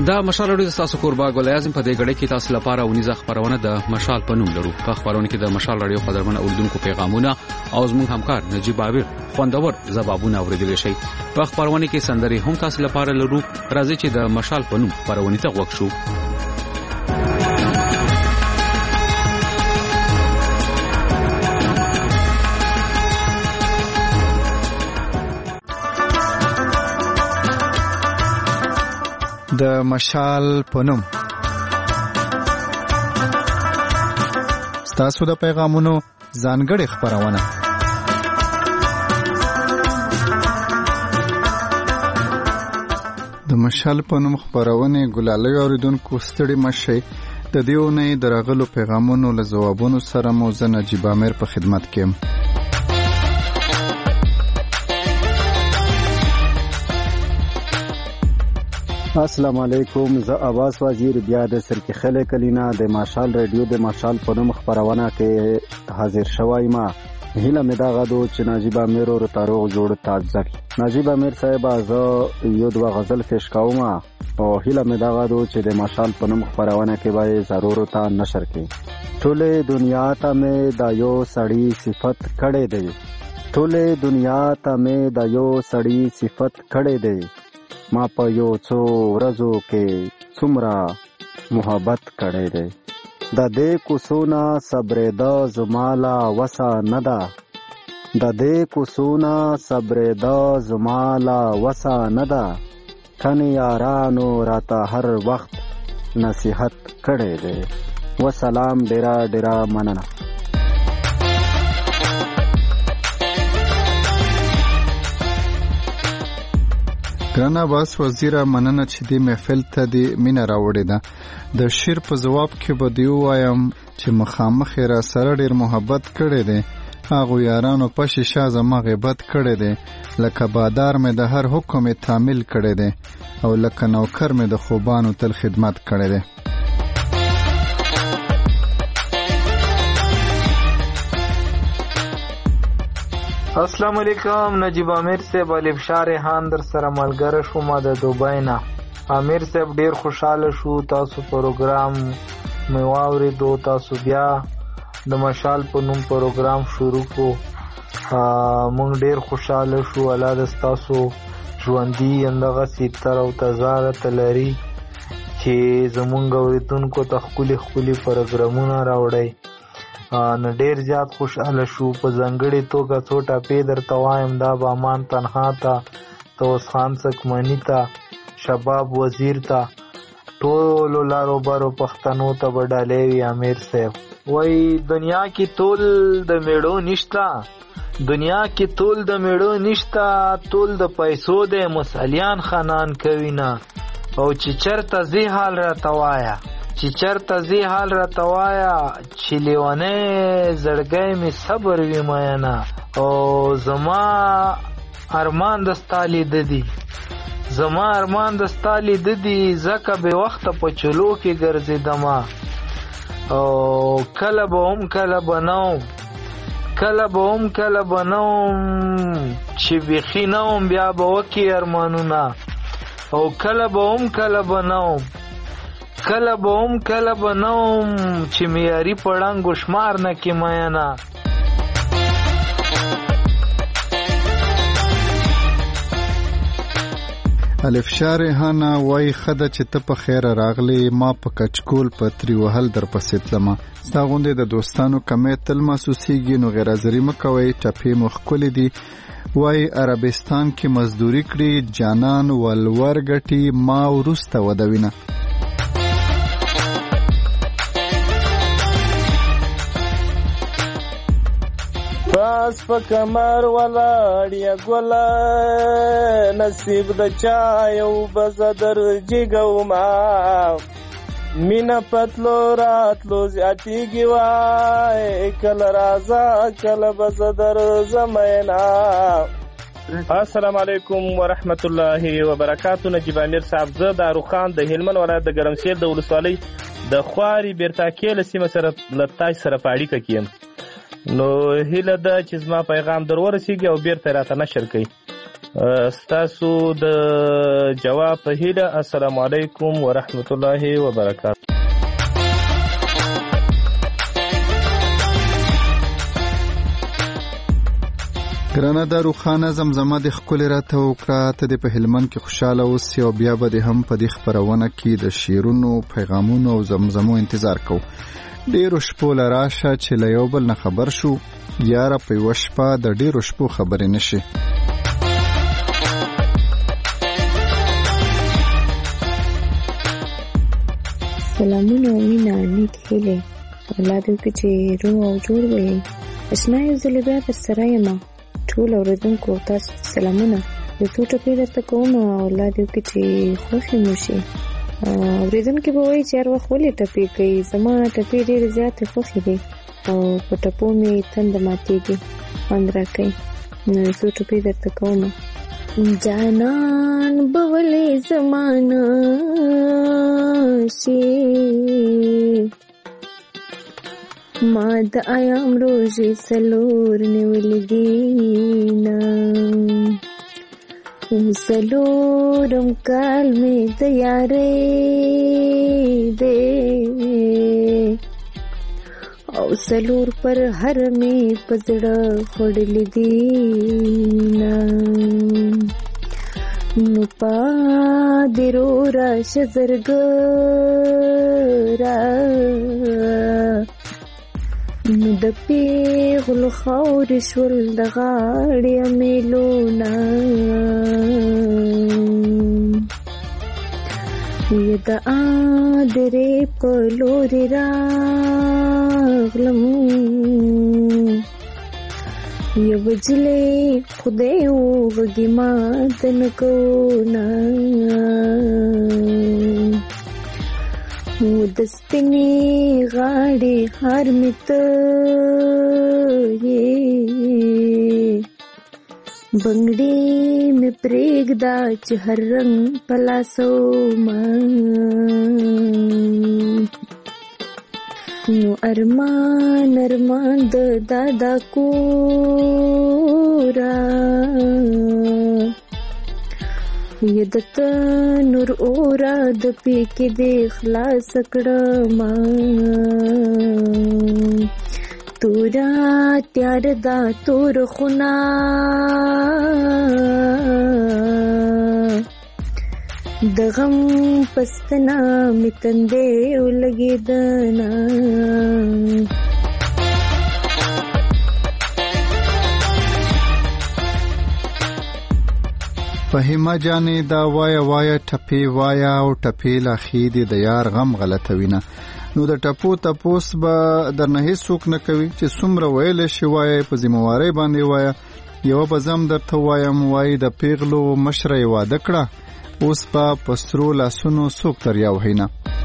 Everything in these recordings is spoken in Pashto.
دا مشال رادیو تاسو کوربا ګل اعظم په دې غړې کې تاسو لپاره ونیزه خبرونه د مشال په نوم لرو. په خبرونه کې د مشال رادیو قدرمن اوردونکو پیغامونه او زموږ همکار نجیب عابر خوندور ځوابونه اوریدل شي. په خبرونه کې سندري هم تاسو لپاره لرو. راځي چې د مشال په نوم خبرونه ته وښه شو. د مشال په نوم ستاسو د پیغامونو ځانګړې خبرونه. د مشال په نوم خبرونه ګلالۍ اوریدونکو ستړي مشي د دیونه درغلو پیغامونو له جوابونو سره مو زه نجیب عامر په خدمت کې. السلام علیکم، زه عباس وزیر بیا د سرکی خله کلینا د مشال رادیو د مشال په نوم خبرونه کې حاضر شوم. هیله مې دا غواړم چې نجیب عامر او تاروغ جوړ تازه نجیب عامر صاحب زه یو دوه غزل پیش کوم او هیله مې دا غواړم چې د مشال په نوم خبرونه کې به ضرور تا نشر کړي. ټوله دنیا ته مې د یو سړی صفت کړي دی، ټوله دنیا ته مې د یو سړی صفت کړي دی. ما په یو څو ورځو کې څومره محبت کړی دی. د دې کوڅونه صبرېدا زمالا وسه نه ده، د دې کوڅونه صبرېدا زمالا وسه نه ده. کنې یارانو راته هر وخت نصیحت کړی دی. وسلام، ډیره ډیره مننه. ګرانه باس وزیره، مننه چې دې محفل ته دې مینه راوړې ده. د شعر په جواب کې به دی وایم چې مخامخ را سره ډېر محبت کړی دی. هغه یارانو په شیشه زما غیبت کړی دی. لکه بادار مې د هر حکم تعمیل کړی دی او لکه نوکر مې د خوبانو تل خدمت کړی دی. السلام علیکم، نجیب عامر صاحب. الف شار هان در سره ملګری شوم د دوبۍ نه. عامر صاحب ډیر خوشاله شو تاسو پروګرام مې واورېدو. تاسو بیا د مشال په نوم پروګرام شروع کو. مونږ ډیر خوشاله شو. الله دې تاسو ژوندۍ اندغه سیتر او تزارت لري چې زمونږ اوریدونکو ته خولي خولي پروګرامونه راوړي. نو ډیر زیات خوشاله شو. په ځانګړې توګه څو ټاپې درته وایم. دا بامان تنها ته، توس خان سکمني ته، شباب وزیر ته، ټولو لارو برو پښتنو ته به ډالۍ وي. عامر صاحب وای دنیا کې تول د میړو نشتا، دنیا کې تول د میړو نشتا، تول د پیسو د مسالیان خانان کوي نه. او چې چرته زی حال را توایا، چې چرته زی حال را توایا، چې لیوانه زړګی می صبر وی مینا. او زما ارمان دستالی ددی، زما ارمان دستالی ددی، زکه به وخت په چلو کې ګرځیدما. او کله به هم کله بنوم، کله به هم کله بنوم، چې بخی نوم بیا به وکی ارمانونه. او کله به هم کله بنوم، کله به هم کله بنوم، چې میاری پړنګ شمار نه کې مینا. الف شار هانا وای خده چې ته په خیر راغلی، ما په کچکول پتری وهل در پسې تلما. ستا غوندې د دوستانو کمې تل محسوسیږي، نو غیر حاضري مه کوئ. ټپې مو ښکلې دي. وای عربستان کې مزدوري کړي جانان ولور ګټي، ما وروسته ودوینه. باس په کمر ولاړ یا ګوله، نصیب د چا یو بزدر جګو ما. مینا پتلو راتلو زیاتیږي وای، کله راځه کله بزدر زمینا. السلام علیکم ورحمت الله وبرکاتو. نجیب عامر صاحب، زه د اروخان د هلمند ولایت د ګرمسیر د ولسوالۍ د خواري بیرتاکې له سیمه سره له تاسو سره په اړیکه کې یم. نو هیله ده چې زما پیغام در ورسیږي او بیرته راته نشر کړئ. ستاسو د جواب په هیله. السلام علیکم ورحمت الله وبرکاته. ګرانه دا روخانه زمزمه د ښکلې راته وکړه. ته دې په هلمند کې خوشحاله اوسې او بیا به دې هم په دې خپرونه کې د شعرونو، پیغامونو او زمزمو انتظار کوو. ډېرو شپو له راشه چې له یو بل نه خبر شو، یاره په یوه شپه د ډېرو شپو خبرې نشي. سلامونه وینا نیک هیلې الله دې وکړي چې روغ او جوړ وي. اشنا یو ځل بیا در سره یم. ټول اورېدونکو تاسو سلامونه. د څو ټپې درته کوم او الله دې وکړي چې خوښې مو شي. اورېدونکي به وایي چې هر وخت ولې ټپې کوي. زما ټپې ډېرې زیاتې خوښې دي او په ټپو مې تنده ماتېږي، خوند راکوي. نو د څو ټپې درته کوم. جانان به ولې زمانه شي، ما د ایام روزې څلور نیولې دینه، څلورم کال مې د یارۍ دی او څلور پر هر مې په زړه خوړلې دینه. نو پادې رو راشه زرګره، نو د پیغلو خاورې شول د غاړې امیلونه، یه د آدرې په لورې راغلم، یو وجلې خدای وغږې ماته نه کونه، د سپینې غاړې هار مې ته یې، بنګړې مې پرېږده چې هر رنګ په لاسومه، نو ارمان ارمان د دادا کوره، یه د تنور اوره د پیکې دې خلاص کړمه، تورا تیار دا تور خونه، د غم پستنا می تندې ولګېدنه. فهیمه جانې دا وایه وایه ټپې وایه او ټپې لا خیدې د یار غم غلطوینه. نو د ټپو تپوس به درنه هیڅوک نه کوي چې څومره ویلی شي وایه، په ذمهوارۍ باندې وایه. یوه به زم درته وایم، وایي د پیغلو مشره یې واده کړه، اوس په پسترو لاسونو څوک تریاو هینه.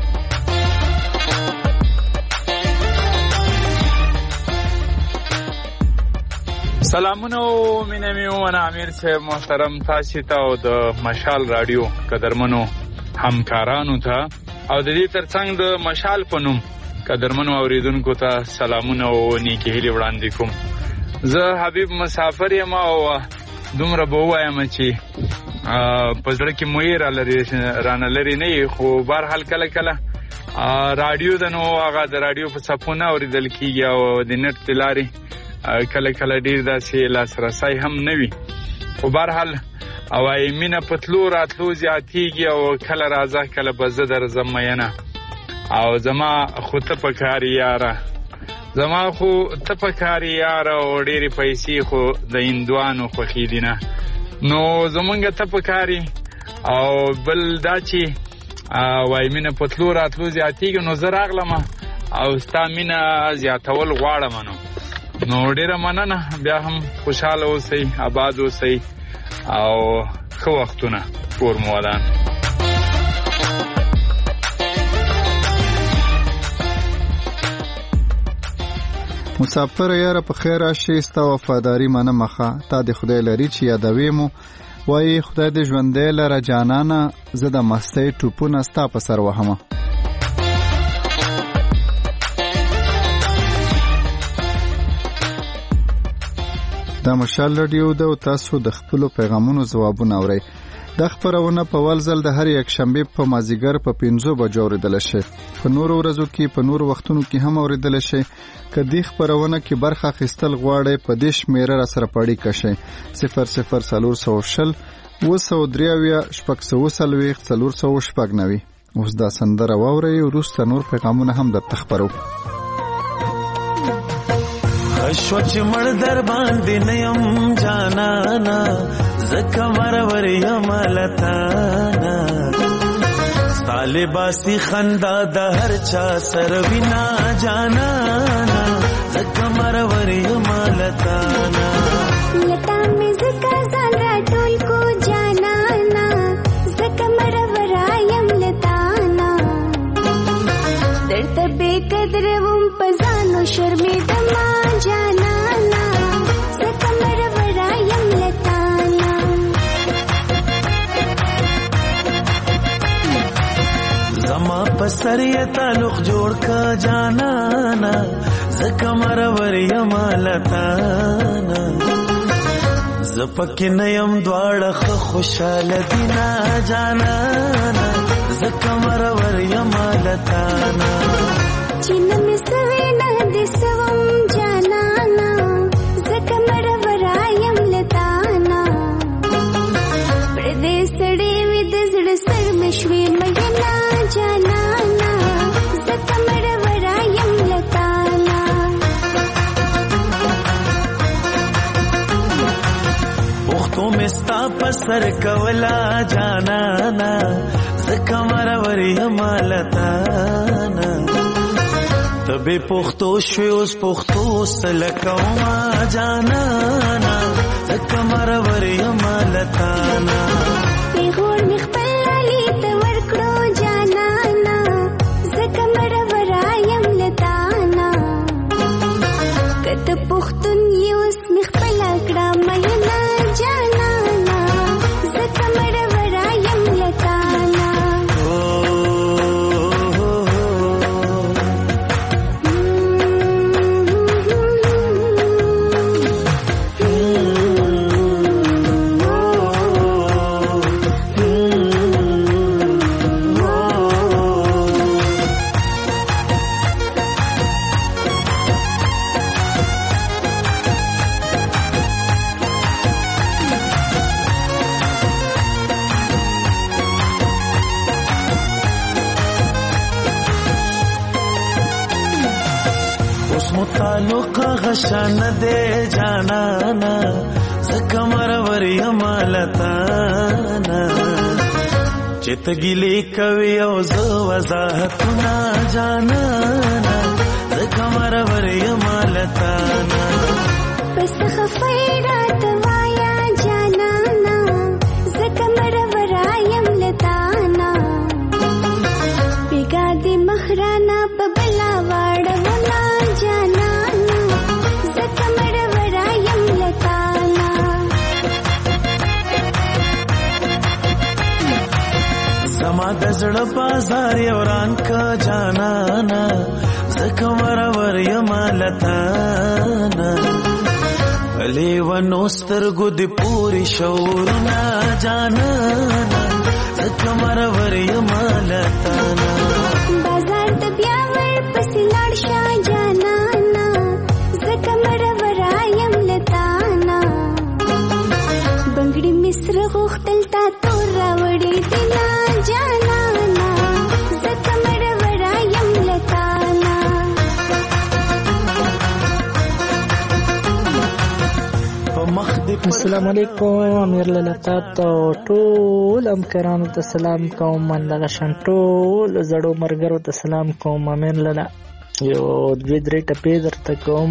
سلامونه او مینه مې ومنه امیر صاحب محترم، تاسې ته او د مشال راډیو قدرمنو همکارانو ته او د دې ترڅنګ د مشال په نوم قدرمنو اوریدونکو ته سلامونه او نیکې هیلې وړاندې کوم. زه حبیب مسافر یم او دومره به ووایم چې په زړه کې مو یې رانه لرې نه یې، خو بهرحال کله کله راډیو د نو هغه د راډیو په څپو نه اورېدل کېږي او د نټ د لارې کله کله ډېر داسې لاسرسی هم نه وي. خو بهرحال وایي مینه په تلو راتلو زیاتېږي او کله راځه کله به زه درځم مینه، او زما خو ته پکاري یاره، زما خو ته پکاري یاره، او ډېرې پیسې خو د هندوانو خوښې دي نه. نو زمونږ ته پکاري او بل دا چې وایي مینه په تلو راتلو زیاتېږي، نو زه راغلم او ستا مینه زیاتول غواړم. نو ډېره مننه، بیا هم خوشحاله اوسئ، آباد اوسئ او ښه وختونه کور مو ودان. مسافر یاره په خیر راشي، ستا وفاداري منمه ښه، تا د خدای لري چې یادوي مو. وایي خدای دې ژوندی لره جانانه، زه د مستۍ ټوپونه ستا په سر وهمه. دا مشال رادیو ده او تاسو د خپلو پیغامونو ځوابونه اورئ. دا خپرونه په اول ځل د هر یک شنبې په مازیګر په 5 بجو اوریدل شي. په نورو ورځو کې په نورو وختونو کې هم اوریدل شي. که دې خپرونه کې برخه اخیستل غواړئ په دې شمیره را سره پاړی کشئ 00420 203 شپږ 490. اوس دا سندره واورئ وروسته نور پیغامونه هم درته خپرو. خشو چې مړ در باندې نیم جانانا زکه مرور یم لتانا ستاله باسی خندا د هر چا سر وینا جانانا زکه مرور یم لتانا لتا می زکه ځان را ټول کو جانانا زکه مرور یم لتانا درته بے قدر وم پزانو شرمېدم جانانا زکه مرور یم لتانا زما پسر یې تعلق جوړ کا جانانا زکه مرور یم لتانا زپک نیم دواړه خوشاله دینا جانانا زکه مرور یم لتانا چین می سوینا د سوم جانانا زکه مرور یم لتانا پر دې سړې وې د زړه سر مشوي مېنا جانانا زکه مرور یم لتانا پختو مستا پسر کولا جانانا زکه مرور یم لتانا تبه پختو شوی اوس پختو سلکوما جانانا زکه مرور یم لتانا پیغور می خپل علی ته ورکړو جانانا زکه مرور یم لتانا کته پختون یوس می خپل کړه مینا جانانا زکه مرور یم لتانا تعلق غشان دے جانانا زکه مرور یم لتانا چت ګلی کوي او زو وضاحتنا جانانا زکه مرور یم لتانا پس خفیرات وایا جانانا زکه مرور یم لتانا بیگا دی مخرانا په بلا واړونا جانانا زکه مرور یم لتانا زما د زړه بازار وران کا جانانا زکه مرور یم لتانا علی و نوستر ګد پوری شورنا جانانا زکه مرور یم لتانا بازار د بیا ور پسې لاړ شه جانانا زکه مرور یم لتانا بنګړي مصر غوښتل تا تور راوړې دینا جانانا زکه مرور یم لتانا السلام علیکم امیر لطاط ټول همکارانو ته سلام کوم. من دغه شان ټول زړو مرګرو ته سلام کوم. امیر للا یو دوی درې ټپې درته کوم،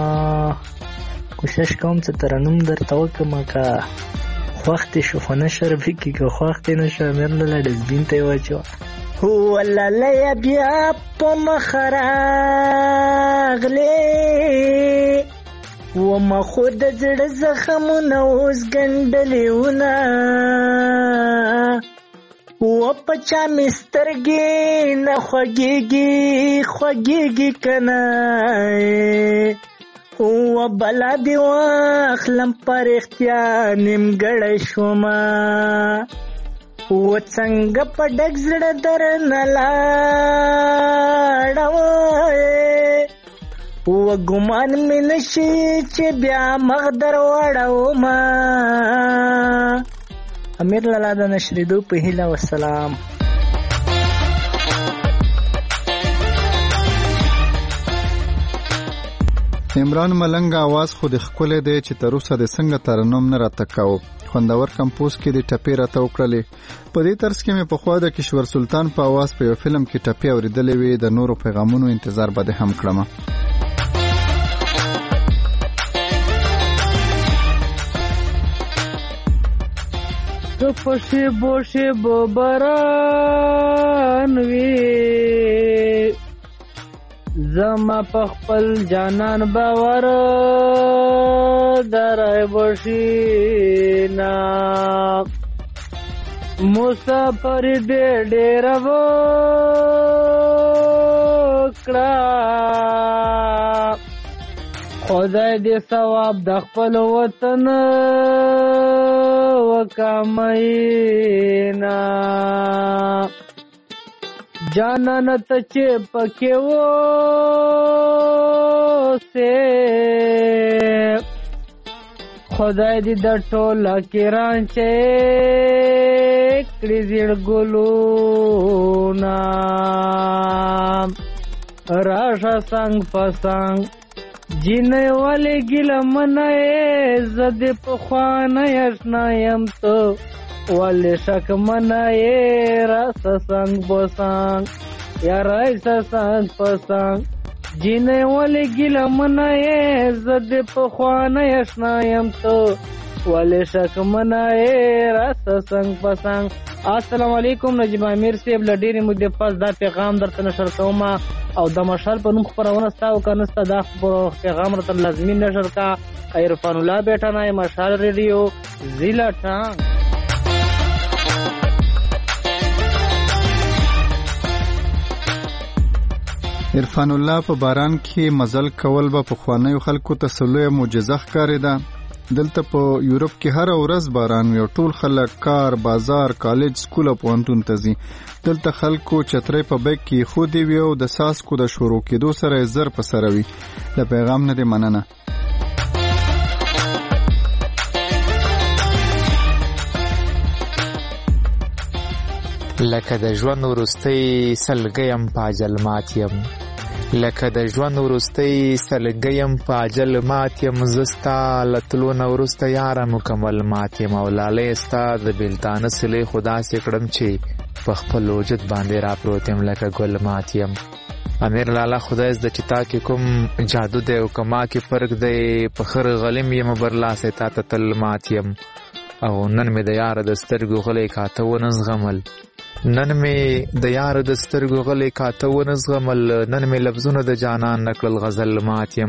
کوشش کوم چې ترنم درته وکړم. که خوښ دې شو خو نه شرمېږي، که خوښ دې نه شو امیر للا ډسبین ته یې واچوه. هو لاله بیا په مخ راغلې وما خود زړه زخمونه اوس ګنډلېونه و په چا مې سترګې نه خوږېږي که نه و بلا دی واخلم پر اختیار نیمګړی شوما و څنګه په ډک زړه درنه لاړم و ګمان مې نشي چې بیا مخ در وړومه. امیر لالا د نشریدو په هیله وسلام. عمران ملنګ आवाज خو د ښکلی دی چې تر اوسه د څنګه ترنم نه راته کوو. خوندور کمپوز کې د ټپې راته وکړلې. په دې طرز کې مې پخوا د کشور سلطان په आवाज په یو فلم کې ټپې اورېدلې وې. د نورو پیغامونو انتظار به دې هم کړمه. تو پشیبو شیبو باران وی زما پخپل جانان باور درای بشینا مسافر دې ډېر وکړه خدای دې ثواب د خپل وطن وکامینا جانان ته چې پکې وسه خدای دې د ټوله کران چې کړي زیړ ګلونا راشه څنګ پسنګ جینې والے ګیله منای زد پخوانه اشنایم تو والے شک منای راس سنگ بسنگ یا رایس سنگ پسنگ جینې والے ګیله منای زد پخوانه اشنایم تو والے شک منای راس سنگ پسنگ. السلام علیکم. نجیب امیر صاحب لډيري مودې پس دا پیغام درته نشر کوم او د مشال په نوم خبرونه ستاو کنسته دا پیغام راته لازمي نشر کا. عرفان الله بیٹا نه مشال ریډیو ضلع ټانګ. عرفان الله په باران کې مزل کول به په خوانیو خلکو ته سلوه معجزه ښکارېده. دلته په یورپ کې هر ورځ باران وي او ټول خلک کار، بازار، کالج، سکول او پوهنتون ته ځي. دلته خلکو چترۍ په بیک کې خودي وي او د ساسکو د شروع کېدو سره زر په سره وي. د پیغام نه دی مننه. لکه د ژوند وروستی سلګیم په اجل مات یم لکه د ژوند وروستی سلګیم په اجل مات یم زستا لتلو نه وروسته یاره مکمل مات یم او لالی ستا د بیلتانه سلې خو داسې کړم چې په خپل وجود باندې راپروت یم لکه ګل مات یم. امیر لالا خدای زده چې تا کې کوم جادو دی او کما کې فرق دی په خر غلیم یم برلاسې تا ته تل مات یم او نن مې د یاره د سترګو غلی کاته ونه زغمل نن مې د یاره د سترګو غلی کاته ونه زغمل نن مې لفظونه د جانان نکړل غزل مات یم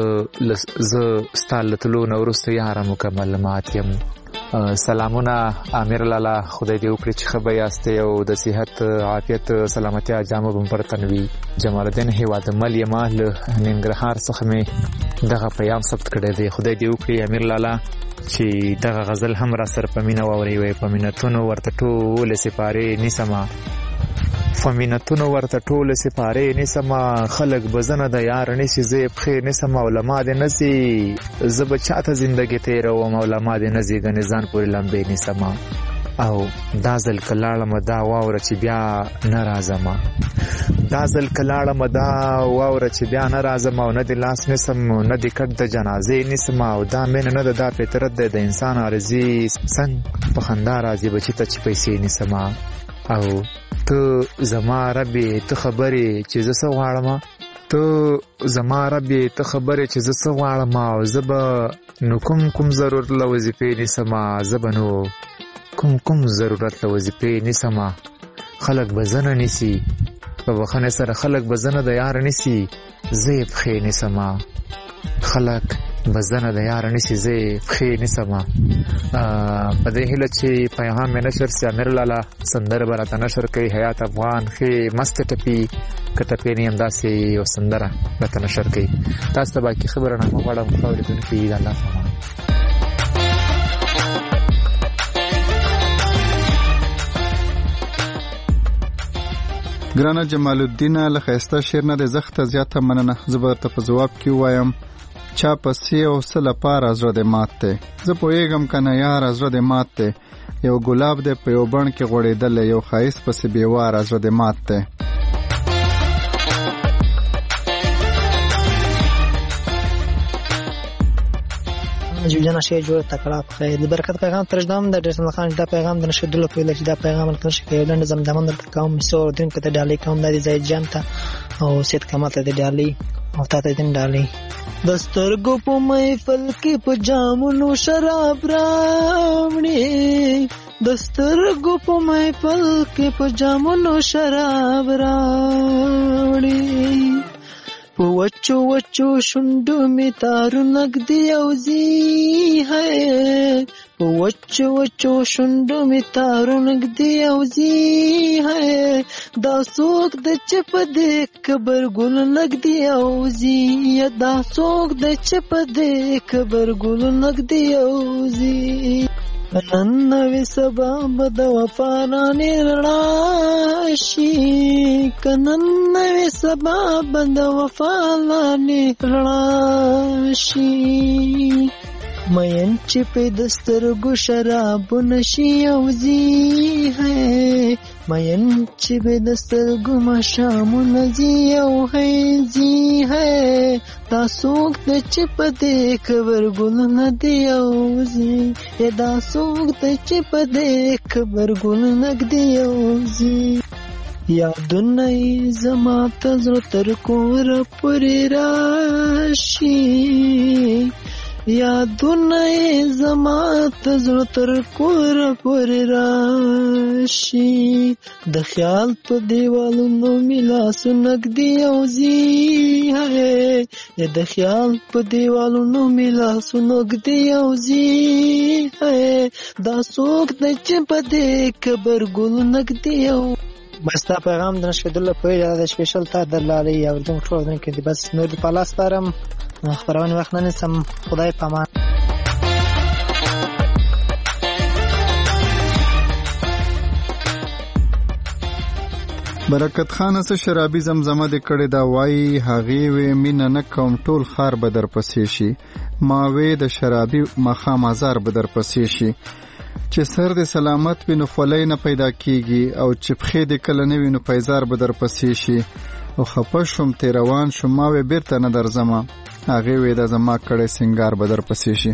زه ستا له تلو نه وروسته یاره مکمل مات یم. سلامونه امیر لالا خدای دې وکړي چې ښه به یاستئ او د صحت عافیت سلامتیا جامه به پر تن وي. جمال الدین هیواد مل یما له ننګرهار څخه مې دغه پیام ثبت کړی دی. خدای دې وکړي امیر لالا چې دغه غزل هم را سره په مینه واوري وي. په مینتونو ورته ټولې سپارې نیسمه فمینتونو ورته ټولې سپارې نیسمه خلک بزنه د یار نیسي زه یې پښې نیسم او له ما دې نسي زه به چاته زندګي تېروم او له ما دې نه زیږنې ځان پورې لمبې نیسمه او دا ځل که لاړمه دا واوره چې بیا نه راځمه دا ځل که لاړمه دا واوره چې بیا نه راځم او نه دې لاس نیسم نه دې کټ د جنازې نیسم او دا مینه نه ده دا فطرت دی د انسان عارضي څنګ په خندا راځي بچي ته چې پیسې نیسم او ته زما ربې ته خبرې چې زه څه غواړم ته زما ربې ته خبرې چې زه څه غواړم او زه به نو کوم ضرورت له وظیفې نیسم زه به نو کوم ضرورت له وظیفې نیسم خلک به زنه نیسي په بخښنې سره خلک به زنه د یار نیسي زه یې پښې نیسم خلک بزنه د یار نشي زه خې نسما په دې هله چې پیغام مې نشر سي امیر لالا سندره براته نشر کوي حیات افغان خې مست ټپي کټپې نه انداسي او سندره براته نشر کوي تاسو ته باقي خبره نه غواړم خبرې دونکو د الله سلام ګرانه جمال الدین له خسته شعر نه د زخته زیاته مننه زبر ته په جواب کې وایم چا پسې او سله پار ازره د ماته زه پوېګم کنه یار ازره د ماته یو ګلاب د په یو بڼ کې غوړېدل یو خایس پسې بیوار ازره د ماته جوجانا شی جوړ تکړه په د برکت پیغام ترجمه د ډیرسن خان دا پیغام د نشدل په لږ دا پیغام الکل شي د زمدمن د کوم مسو دین کته ډالې کوم د زید جانتا او سید کمال ته ډالې او تاسو دین ډالې دسترګو په محفل کې په جامونو شراب راوړي دسترګو په محفل کې په جامونو شراب راوړي په وچو وچو شونډو می تارو نګدي او زی ہے په وچو وچو شونډو می تارو نګدي او زی ہے دا څوک د چپ دې کبر ګل نګدي او زی دا څوک د چپ دې کبر ګل نګدي او زی نن نوې سبا بد وفا رانې راشي کنن نوې سبا بد وفا رانې راشي مین چې په دسترګو شراب نشي او زی ہے مین چې په دسترګو مشام نزي او ہے زی ہے تاسو د چپ دې خبر ګل نه دی او زی دا سوق د چپ دې خبر ګل نه دی او زی یادونه زما تزر تر کور پورې راشي یادونه زما تزر تر کور پورې راشي د خیال په دیوالونو میلاسو نګدي او زی ہے د خیال په دیوالونو میلاسو نګدي او زی ہے دا څوک د چپ دې خبر ګل نګدي او مستا پیغام د نشدل په اجازه سپیشل تا دلالي او دم ټول دن کې بس نور په لاس پرم خبرونه وخت نه سم خدای پامان برکت خان سره شرابي زمزمه د کړه دا وای هغه وې مين نه کوم ټول خار بدر پسې شي ما وې د شرابي مخام هزار بدر پسې شي چې سر د سلامت وینو خولای نه پیدا کیږي او چې پخې د کله نه وینو پیزار بدر پسې شي او خپشم تیروان شوم ما وې بیرته نه درځم هغه وې د زما کړه سنگار بدر پسې شي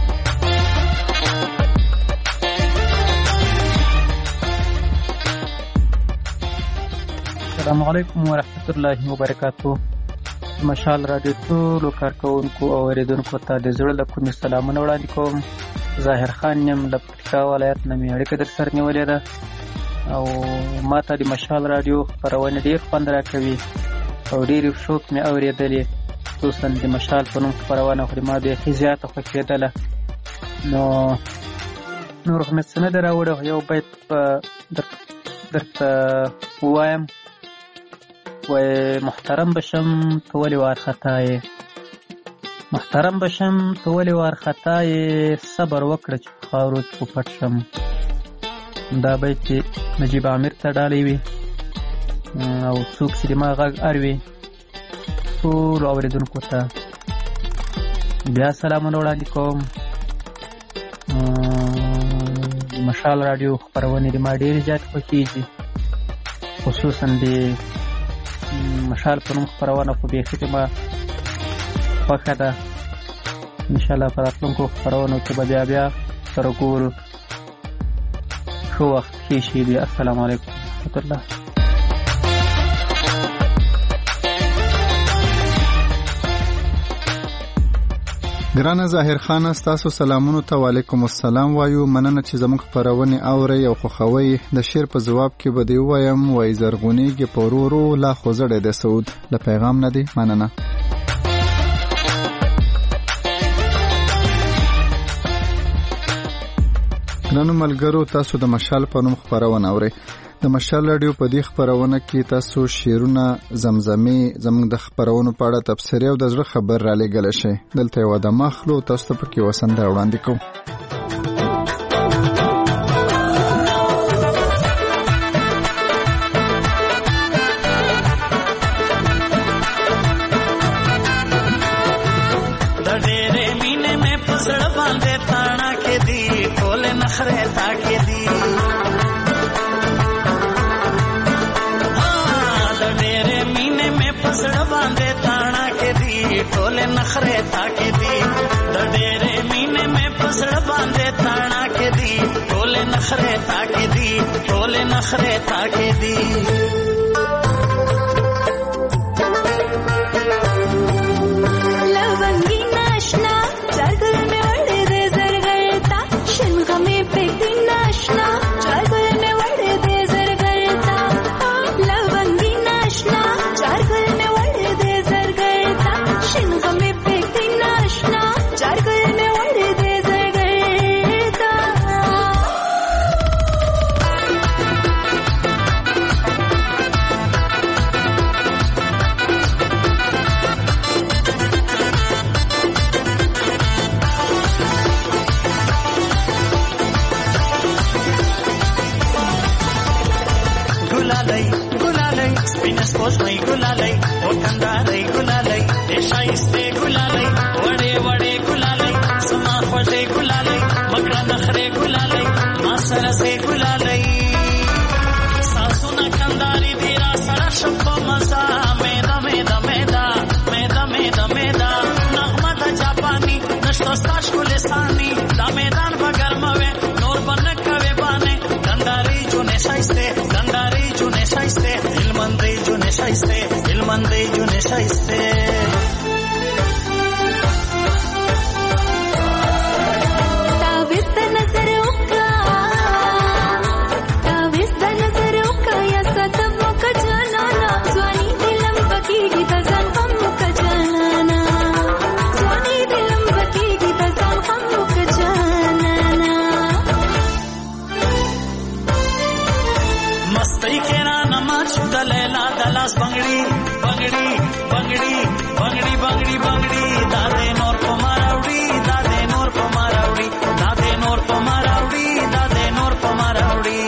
السلام علیکم ورحمت الله وبرکاتہ مشال رادیو ټول کارکونکو او اوریدونکو ته د زړه له کومې سلامونه وړاندې کوم ظاهر خان یم له پکتیکا ولایت نه مې اړیکه در سره نیولې ده او ما ته د مشال رادیو خپرونه ډېر خوند راکوي او ډېرې شوق مې اورېدلې خصوصا د مشال په نوم خپرونه خو ما بیخي زیاته خوښېدله نو نور خو مې څه نه ده راوړی یو بیت درته ووایم وای محترم بشم تو ولی وارخطا یې محترم بشم تو ولی وارخطا یې صبر وکړه چې خاورو کې پټ شم دا بیت نجیب عامر ته ډالۍ وي او څوک چې د ما غږ اروي ټولو اورېدونکو ته بیا سلامونه وړاندې کوم مشال رادیو خپرونې د ما ډېرې زیاتې خوښېږي خصوصا د مشال په نوم خپرونه خو بیخي د ما خوښه ده انشاءالله په راتلونکو خپرونو کې به بیا سره ګورو ښه وخت ښې شي بیا السلام علیکم ورحمت الله ګرانه ظاهر خان تاسو سلامونو ته وعلیکم السلام وایو مننه چې زموږ خپرونه اوري او خوښوي د شعر په جواب کې به دی وایم وای زرغونیږي پورورو لا خوځړې د سعود له پیغام نه دی مننه درنو ملګرو، تاسو د مشال په نوم خبرونه اورئ. د مشال رادیو په دې خبرونه کې تاسو شعرونه، زمزمې، زموږ د خبرونو په اړه تبصرې او د زړه خبر را لېږلی شئ. دلته یوه دمه اخلو، تاسو ته پکې یوه سندره وړاندې کوو. नखरे ताके दी द डेरे मीने में पसड़ बांधे ताना के दी टोले नखरे ताके दी टोले नखरे ताके दी लवंगी नाशना चारगल में वड़े दे जरगलता शिनगा में पेटी नाशना चारगल में वड़े दे जरगलता लवंगी नाशना चारगल में वड़े दे जरगलता शिनगा में ilmande june shaiste taviz da nazar uka ya satam ka janana swani dilam bakigi da zanham ka janana swani dilam bakigi da zanham ka janana mastai ke na namaz dalela dalas bangdi bangdi bangdi bangdi bangdi bangdi dade nor pomaraudi dade nor pomaraudi dade nor pomaraudi dade nor pomaraudi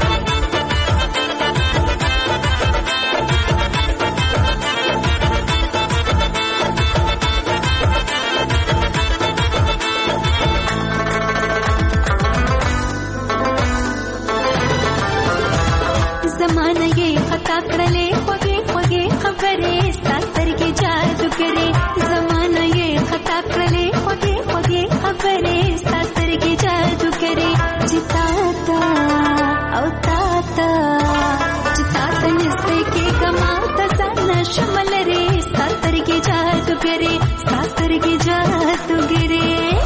zamana ye khata krale khoge khoge khabare satar ke jadoo kare zamana ye khata krale khoge khoge khabare satar ke jadoo kare jitata aw tata jitata niste ke kamata sana shamal re satar ke jadoo kare satar ke jadoo kare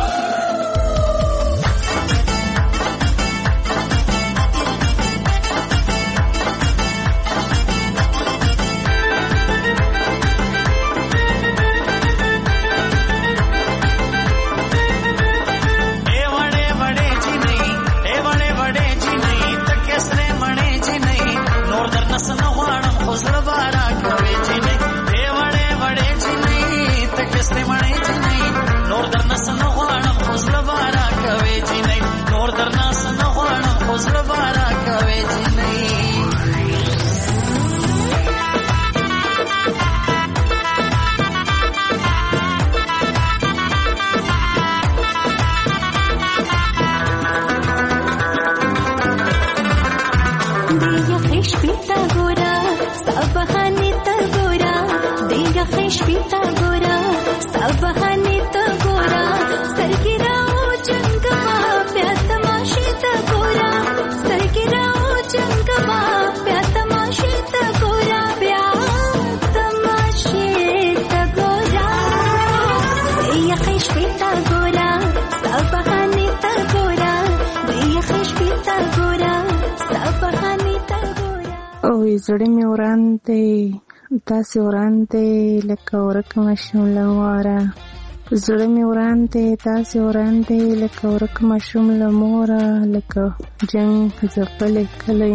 زړه مې وران دی داسې وران دی لکه ورکه مشم له واره زړه مې وران دی داسې وران دی لکه ورک ماشوم له موره لکه جنګ ځپلی کلی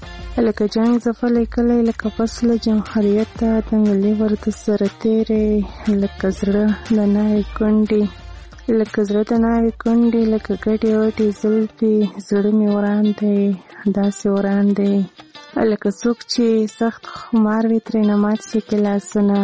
لکه فصل جمهوریت ته دنګلې ورته سره تېرې لکه زړه د ناوې کونډې لکه ګډې وډې زلفې زړه مې وران دی داسې وران دی لکه څوک چې سخت خمار وي ترېنه مات شي ګیلاسونه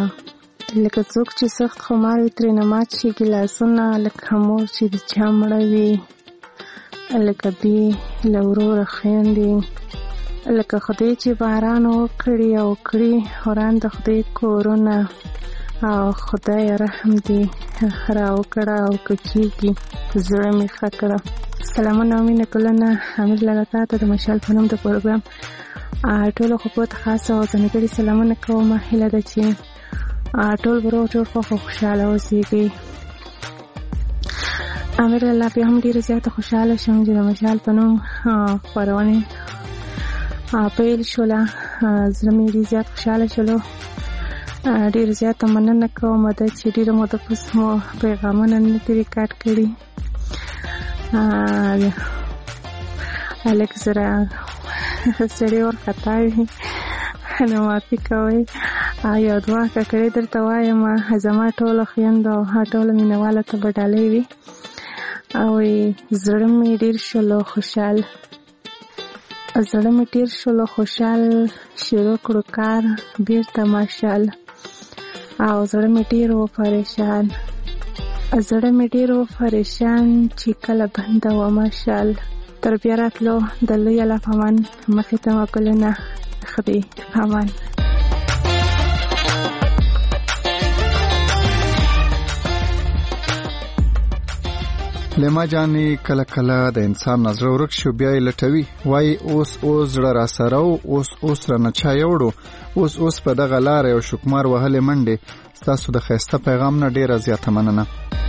لکه مور چې د چا مړه وي لکه بې له وروره خویندې لکه خدای چې باران وکړي او کړي وران د خدای کورونه او خدای رحم دې راوکړه او که کېږي زړه مې ښه کړه. سلامونه او مینه کلونه امیر لاله تا ته د مشال په نوم د پروګرام ټولو خپو ته خاصه او ځانګړي سلامونه کوم. هیله ده چې ټول بروغ جوړ خوشحاله اوسېږي. امیر لاله بیا هم ډېره زیاته خوشحاله شوم چې د مشال په نوم خپرونې پیل شوله. زړه مې ډېر زیات خوشحاله شولو. ډېر زیاته مننه کوم ده چې ډېره موده پس مو پیغامونه نه دي ریکارډ کړي. لږ زره سړی ورخطا وي نو معافي کوئ. یو دوه ککړې درته وایم زما ټولو خویندو او ټولو مینهوالو ته به ډالۍ وي او زړه مې ډېر شولو خوشحال شروع کړو کار بیرته ماشال او زړه مې ډېر و پریشان چې کله بنده و ماشال تر بیا راتلو د لوی الله په امان مخې ته مو ګلونه خدای په امان. لیما جانې کله کله د انسان نظر ورک شو بیا یې لټوي وایي اوس زړه را سره و اوس رانه چا یوړو اوس په دغه لاره یو شکمار وهلې منډې. ستاسو د ښایسته پیغام نه ډېره زیاته مننه.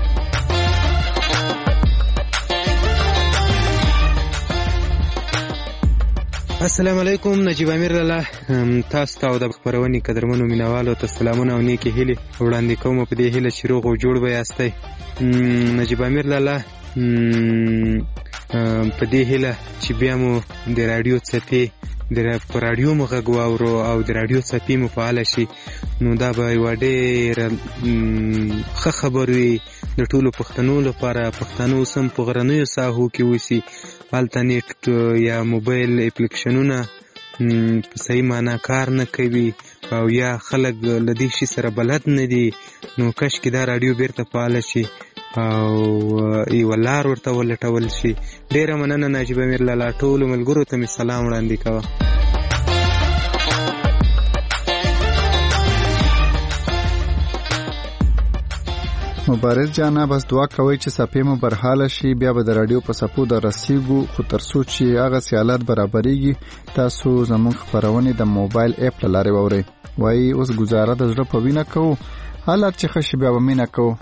السلام علیکم. نجیب امیر لاله تاسو ته او د خپرونې قدرمنو مینوالو ته سلامونه او نیکې هیلې وړاندې کوم په دې هیله چې روغ او جوړ به یاستئ. نجیب امیر لاله په دې هیله چې بیا مو د راډیو څپې په راډیو مو غږ واورو او د راډیو څپې مو فعاله شي نو دا به یوه ډېره ښه خبر وي د ټولو پښتنو لپاره. پښتانه اوس هم په غرنیو ساحو کې اوسي هلته نیټ یا موبایل اپلیکیشنونه په صحیح معنا کار نه کوي او یا خلک له دې شي سره بلد نه دي نو کاشکې دا راډیو بیرته فعاله شي او یوه لار ورته ولټول شي. ډېره مننه نجیب امیر لاله. ټولو ملګرو ته مې سلام وړاندې کوه. مبارز جانا بس دعا کوي چې صفې مو برحاله شي بیا به د راډیو په صفو د رسیږو خو تر څو چې هغه سیالات برابرېږي تاسو زموږ خپرونې د موبایل اپ له لارې واورئ. وایي اوس ګزاره د زړه په وینه کوو حالات چې ښه شي بیا به مینه کوو.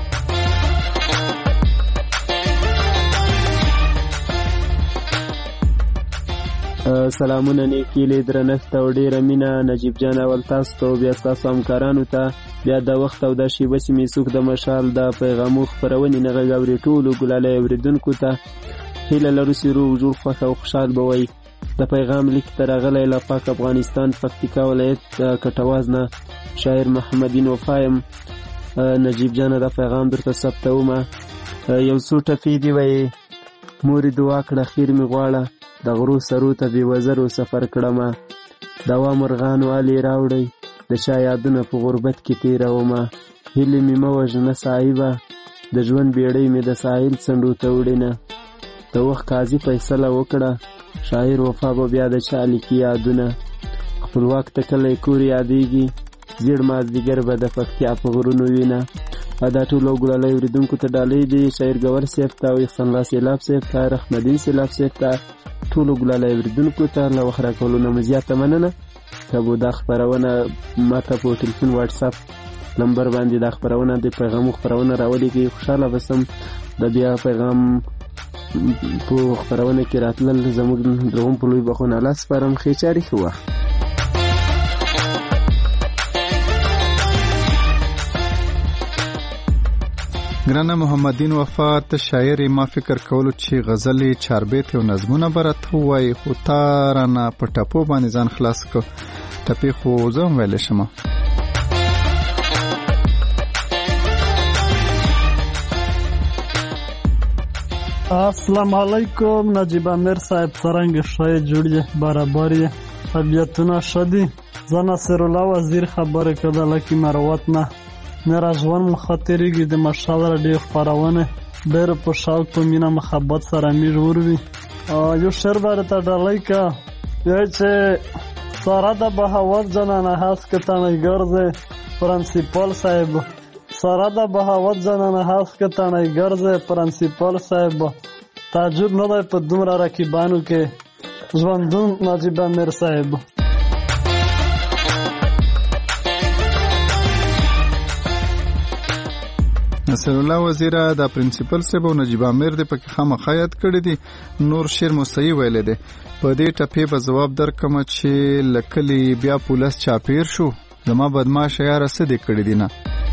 سلامونه نیکې هیلې درنښت او ډېره مینه نجیب جان اول تاسو ته بیا ستاسو همکارانو ته بیا د وخت او د شیبه چې میسوک د مشال د پیغامو خپرونې نه غږ اوري ټولو ګلالی اورېدونکو ته هیله لرو چې روغ جوړ خوښ او خوشحال به وئ. د پیغام لیک ته راغلی له پاک افغانستان پکتیکا ولایت کټواز نه شاعر محمدین وفا یم. نجیب جانه دا پیغام درته ثبتومه. یو څو ټپې دي وایي مورې دعا کړه خیر مې غواړه د غرو سرو ته بې وزرو سفر کړمه دوا مرغانو الې راوړئ د چا یادونه په غربت کې تېرومه هیلې مې مه وژنه صاحبه د ژوند بیړۍ مې د ساحل څنډو ته وړینه د وخت قاضي فیصله وکړه شاعر وفا به بیا د چا لیکي یادونه خپلواک ته کلی کور یادېږي زیړ مازدیګر به د پکتیا په غرونو وینه. دا ټولو ګلالی اورېدونکو ته ډالۍ دي شاعر ګور صاحب ته او احسان الله سیلاب صاحب ته رحمدین سیلاب صاحب ته ټولو ګلالی اورېدونکو ته له وخت راکولو نه مو زیاته مننه. که به دا خپرونه ماته په ټلیفون واټساپ نمبر باندې دا خپرونه د پیغامو خپرونه راولیږي خوشحاله به سم د بیا پیغام په خپرونه کې راتلل زموږ درغم په لوی بخونه الله سپارم. ښې چارې ښه وخت. ګرانه محمدین وفات شاعر ما فکر کولو چې غزلې چاربیت او نظمونه برته وای خو تارانه په ټپو باندې ځان خلاص کو ټپي خو زم ویل شم. السلام علیکم نجیب امیر صاحب څرنګه شای جوړی برابر طبیعتونه شدی زه ناصر الله وزیر خبره کړه لکه مروت نه میرا ژوند مخاطرېږي د مشال راډیو خپرونه ډېر په شوق په مینه محبت سره مې جوړوي. یو شعر برته ډالۍ کا چې سارا د بهاوت جنانه هست که تنهی ګرځې پرنسپال صاحب سارا د بهاوت جنانه هست که تنهی ګرځې پرنسپال صاحب تعجب نه دی په دومره رقیبانو کې ژوندون نجیب امیر صاحب. نصر الله وزیره دا پرنسپل صاحب او نجیب امیر د پکې خامخا یاد کړی دي نور شعر مستعی ویل دي په دې ټپې به جواب درکم چې لکلی بیا پولیس چاپیر شو زما بدمعاش یار څه دې کړی دي نه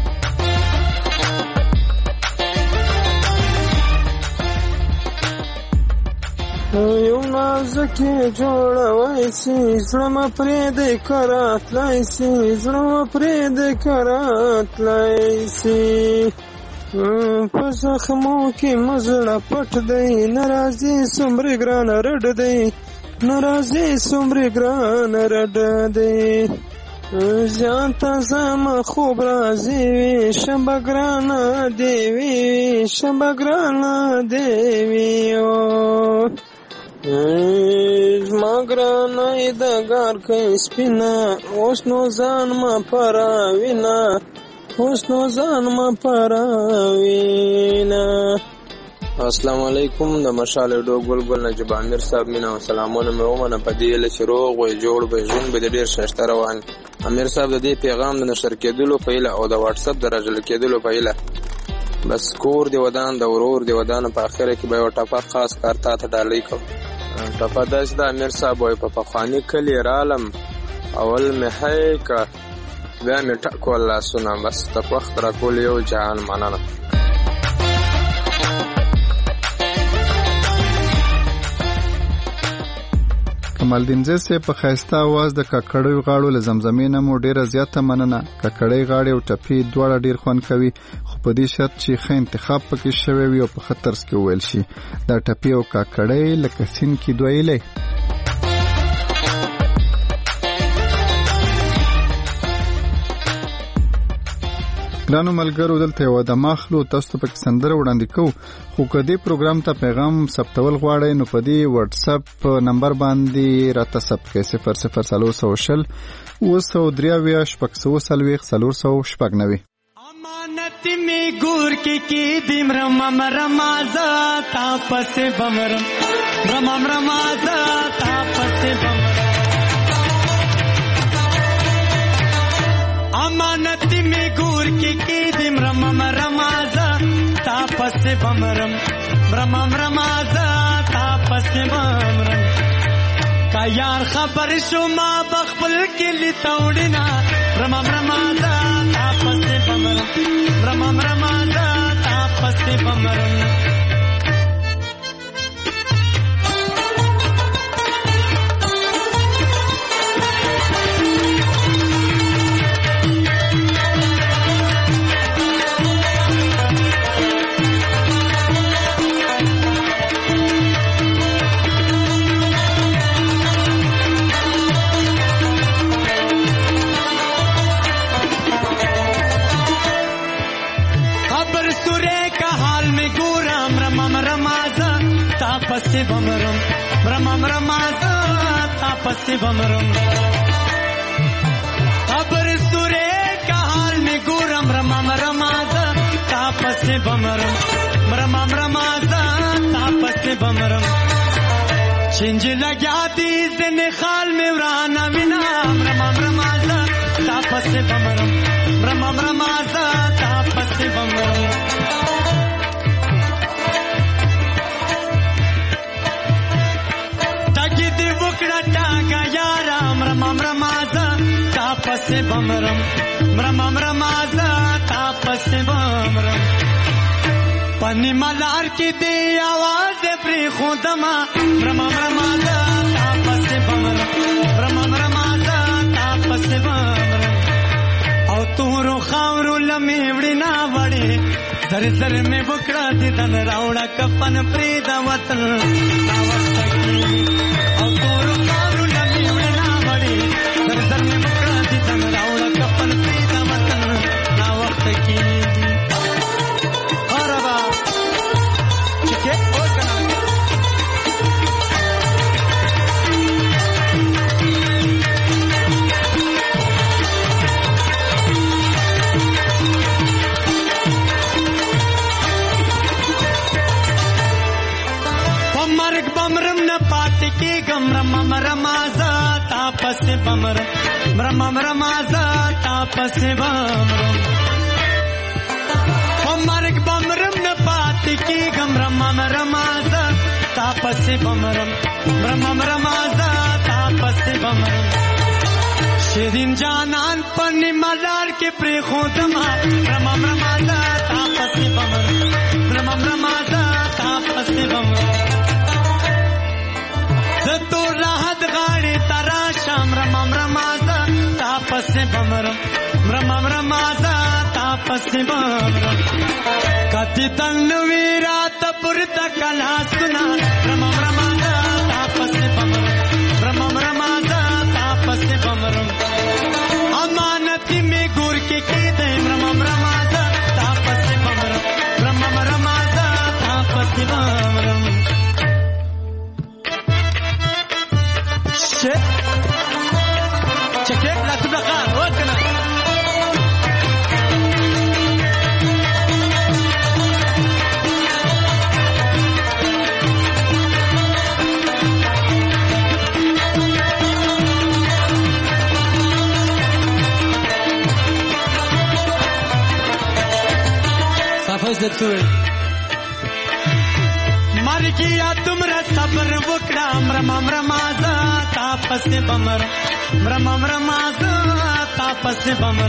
یو نازکی جوړوای سي زړه م پرې د کرات لای سي زړه م پرې د کرات لای سي په زخمو کې مزړه پټ دی ناراضي څومره ګران رډ دی ناراضي څومره ګران رډ دی ځان ته زما خوب راځي وي شمبه ګرانه دی وي شمبه ګرانه دی وي زما ګرانه د ګار کې سپینه اوس نو ځان ما پراوینه اوس نو ځان ما پراوینه. السلام علیکم د مشال ډو ګل نجیب امیر صاحب مینا او سلامونه مې ومنه په دې لچې روغ وي جوړ به ژوند به ډیر ششته روان. امیر صاحب د دې پیغام د نشر کېدلو په اله او د واتس اپ د راجل کېدلو په اله بس کور دی ودان د ورور دی ودان په اخره کې به یو ټپه خاص کارتا ته ډالۍ کوم. ټپه داس د امیر صاحب وای په پخوانی کلی رالم اول مې هی کا بیا مې ټکو الله سنا بس ته وخت را کول یو جهان مننه. کمالدین زیسه په خاسته आवाज د ککړې غاړو له زمزمې نه مو ډیره زیاته مننه. ککړې غاړې او ټپی دواړه ډیر خوان کوي خو په دې شرط چې ښه انتخاب پکې شوی وي او په خطر کې ویل شي دا ټپی او ککړې لکه سین کې دویلې. ګرانو ملګرو دلته یو د ماخلو تاسو ته پکې سندره وړاندې کوو خو که دې پروګرام ته پیغام ثبتول غواړئ نو په دې واتس اپ نمبر باندې راته ثبت کړئ 003 امانت می ګور کې دیم رمم رمازا تاپس بمرم رمم رمازا تاپس بمرم امانت می ګور کې دیم رمم رمازا تاپس بمرم رمم رمازا تاپس بمرم کا یار خبر شما بخبل کې لتوړنا رمم رمازا تاپس بمرم رمم رمازا تاپس بمرم. تاپس بمرم رمم رمازا تاپس بمرم خبر سورے کا حال میں گورم رمم رمازا تاپس بمرم رمم رمازا تاپس بمرم چنج لگیا دی زن خال میں ورانا وینام رمم رمازا تاپس بمرم رمم رمازا تاپس بمرم. رمم رمازا تاپس بمرم رمم رمازا تاپس بمرم پنی ملار کی دی آواز پری خودما برما برما دا تاپس بمرم برما برما دا تاپس بمرم او تورو خاورو لمی وڑینا وڑی در در میں بکڑا دی دن راوڑا کفن پرید وطن نا وقت کی او تورو خاورو لمی وڑینا وڑی در در میں بکڑا دی دن راوڑا کفن پرید وطن نا وقت کی رمم رمازا تاپس بمر رمم رمازا تاپس بمر مرگ بمرم نپات کی گم رمم رمازا تاپس بمر رمم رمازا تاپس بمر شیرین جانان پنی ملار کے پری خودما رمم رمازا تاپس بمر رمم رمازا تاپس بمر تو راحت غاڑی ترا شام رمم رمازا تاپس بمرم رمم رمازا تاپس بمرم کتی تن ویرات پورتا کلا سنا رمم رمازا تاپس بمرم رمم رمازا تاپس بمرم امانتی میں گور کے دے رمم رمازا تاپس بمرم رمم رمازا تاپس بمرم چکیت لا تبقار وکنا صافوز دتوی مر گیا تمرا صبر وکڑا رمم رمازا تاپس بمر رمم رمازا تاپس بمر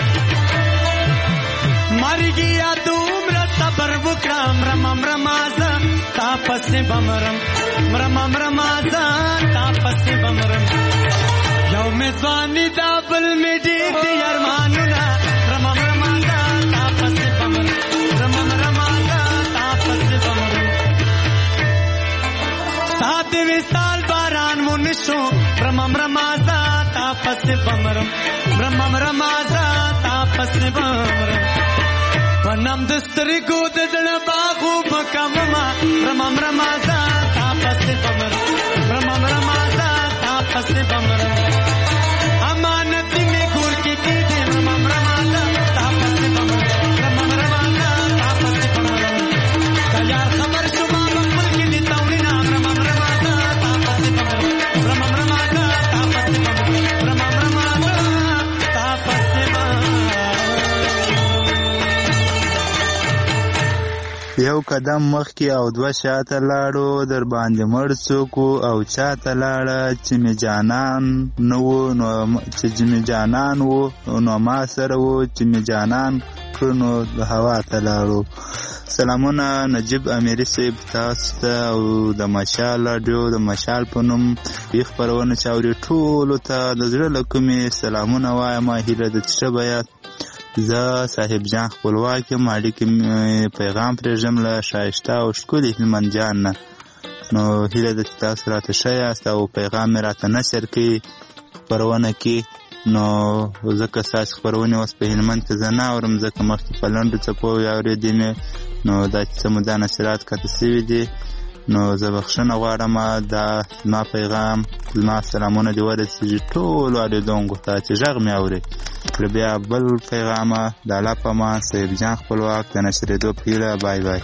مر گیا تمرا صبر وکڑا رمم رمازا تاپس بمر رمم رمازا تاپس بمر یوم ځواني دا بل می دي ارمانونه رمم رمازا تاپس بمر رمم رمازا تاپس بمر سات وصال باران ونشو رمم رمازا تاپس بمرم رمم رمازا تاپس بمرم پنم دستری کو ددن باغو بکمما رمم رمازا تاپس بمرم رمم رمازا تاپس بمرم امانتی میں گور کی دے رمم رمازا تاپس بمرم رمم رمازا تاپس بمرم یار خبر شما بکل کی دی توڑینا رمم رمازا تاپس بمرم رمم رمازا تاپس بمرم رمم رمازا تاپس بمرم یو قدم مخکې او دوه شاته لاړو در باندې مړ څوک او چاته لاړه چې مې جانان نه و نو چې مې جانان و نو ما سره و چې مې جانان کړ نو د هوا ته لاړو. سلامونه نجیب امیری صاحب تاسو ته او د مشال راډیو د مشال په نوم یې خپرونه چې اوري ټولو ته د زړه له کومې سلامونه وایم. هیله ده چې ښه به یاست. زه صاحب جان خپلواک یم. اړیکې پیغام پرېږدم له ښایسته او ښکلي هلمند جان نه. نو هیله ده چې تاسو راته ښه یاست او پیغام مې راته نشر کړي خپرونه کې. نو ځکه ستاسې خپرونې اوس په هلمند کې زه نه اورم، ځکه مخکې په لنډو څپو اورېدې مې. نو دا چې څه موده نشرات قطع سوي دي، نو زه بخښنه غواړم. دا زما پیغام زما سلامونه دې ورسېږي ټولو اورېدونکو ته چې غږ مې اوري. کله بیا بل پیغامه د الله په امان. صاحب جان خپلواک د نشرېدو په هیله. بای بای.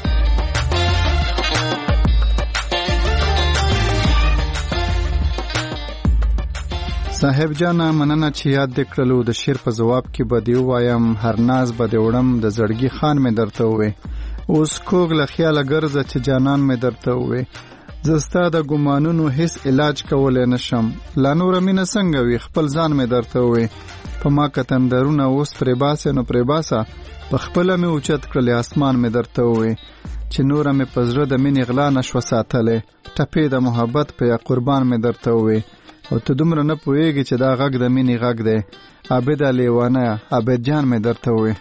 صاحب جانا مننه چې یاد دې کړلو. د شعر په ځواب کې به دې ووایم هر ناز به دې وړم د زړګي خان مې درته ووې. اوس کوږ له خیاله ګرځه چې جانان مې درته ووې. زه ستا د ګمانونو هیڅ علاج کولی نشم. لا نوره مینه څنګه وي خپل ځان مې درته ووې. په ما که تندرونه اوس پرې باسې نو پرې باسه، په خپله مې اوچت کړلې اسمان مې درته ووې. چې نوره مې په زړه د مینې غلا نشوه ساتلی ټپې د محبت په یا قربان مې درته ووې او ته دومره نه پوهېږې چې دا غږ د مینې غږ دی عابده لیوانه عابد جان مې درته ووې.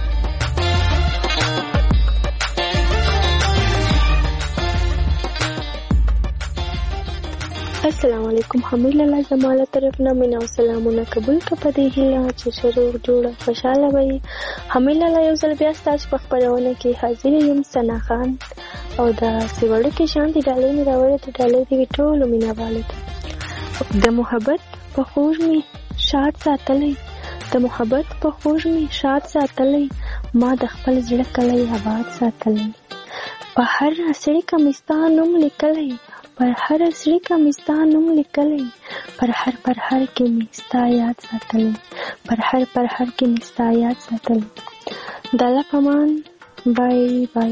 السلام علیکم حمید لاله زما له طرف نه مینا او سلامونه قبول که په دې هیله چې شروع جوړه خوشاله وي. حمید لاله یو ځل بیا ستاسو په خپرونه کې حاضر یم. ثنا خان او د سیوړو کې شانتي ډالۍ مې راوړې ته ډالۍ دې ټولو مینهوالو ته. د محبت په خوږ مې شاد ساتلی د محبت په خوږ مې شاد ساتلی ما د خپل زړه کلی آباد ساتلی په هر سړي کمیستا نوم لیکلی پر هر سړي کمیستا نوم لیکلی پر هر کې مې ستا یاد ساتلی پر هر کې مې ستا یاد ساتلی. د الله پامان بای بای.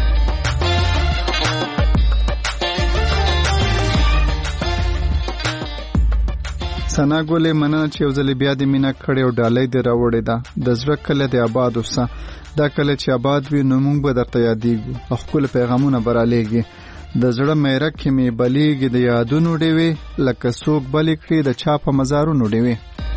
ثنا ګلې مننه چې یو ځل بیا دې مینه کړې او ډالۍ دې راوړې ده. د زړه کله دې آباد اوسه دا کله چې آباد وي نو موږ به درته یادېږو او ښکلي پیغامونه به رالیږي. د زړه میرک کې مې بلیږي د یادونو ډېوې لکه څوک بلې کړي د چا په مزارونو ډېوې.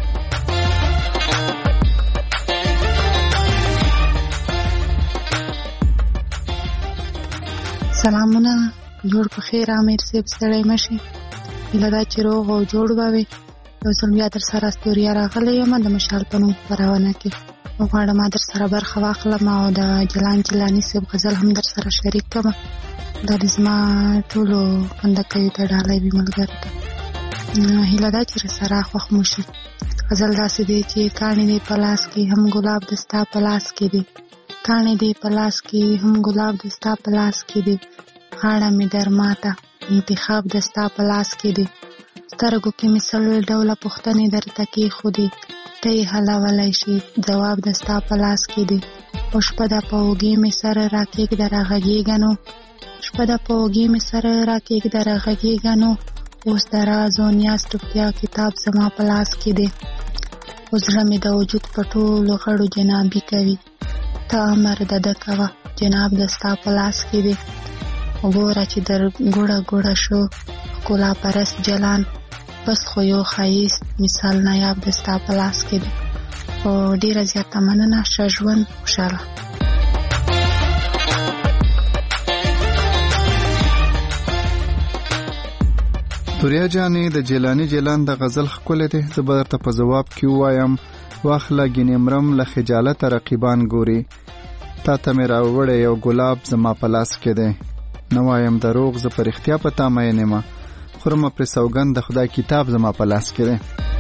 سلامونه جوړ په خیر امیر صاحب ستړی مشي هیله ده چې روغ او جوړ به وي. یو ځل بیا در سره استوریا راغلی یم د مشال په نوم خپرونه کې غواړم در سره برخه واخلم او د جلان جلاني صاحب غزل هم در سره شریک کړم. دا د زما ټولو خوندکیو ته ډالۍ وي ملګرو ته. هیله ده چې رسره خوښ مو شي. غزل داسې دی چې کاڼي دی په لاس کې هم ګلاب د ستا په لاس کې دی کاڼي دی په لاس کې هم ګلاب د ستا په لاس کې دی غاړه مې در ماته انتخاب د ستا په لاس کې دی سترګو کې مې څلور ډوله پوښتنې درته کېښودې ته یې حلولی شي ځواب د ستا په لاس کې دی. او شپه ده په اوږې مې سره راکېږده راغږېږه نو شپه ده په اوږې مې سره راکېږده راغږېږه نو اوس د راز او نیاز ټوپتیا کتاب زما په لاس کې دی. او زړه مې د وجود په ټولو غړو جنابي کوي ته امر د ده کوه جناب د ستا په لاس کې دی. وګوره چې در ګوړه ګوړه شو ښکلا پرست جلان بس خو یو ښایست مثال نایاب د ستا په لاس کې دی. او ډېره زیاته مننه ښه ژوند خوشحاله. دوریا جانې د جیلانی جیلان د غزل ښکلی دی. زه به درته په ځواب کې ووایم واخله ګینې مرم له خجالته رقیبان ګوري تا ته مې راوړی یو ګلاب زما په لاس کې دی. نه وایم دروغ زه په رښتیا په تا مین یم خورمه پرې سوګند د خدای کتاب زما په لاس کې دی.